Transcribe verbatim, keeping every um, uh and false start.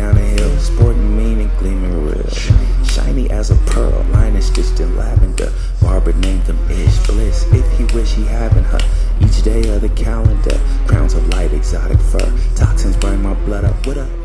down the hill, sporting mean and gleaming real. Shiny as a pearl, line is stitched in lavender. Barber named him Ish Bliss, if he wish he having her. Each day of the calendar, crowns of light, exotic fur. Toxins burn my blood up, what up?